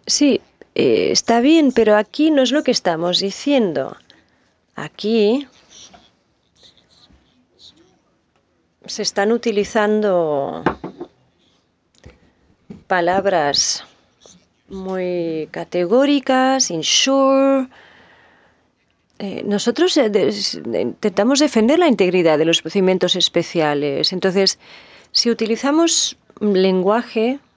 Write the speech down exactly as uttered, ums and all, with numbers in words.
Sí, eh, está bien, pero aquí no es lo que estamos diciendo. Aquí se están utilizando palabras muy categóricas, ensure. Eh, nosotros eh, des- intentamos defender la integridad de los procedimientos especiales. Entonces, si utilizamos un lenguaje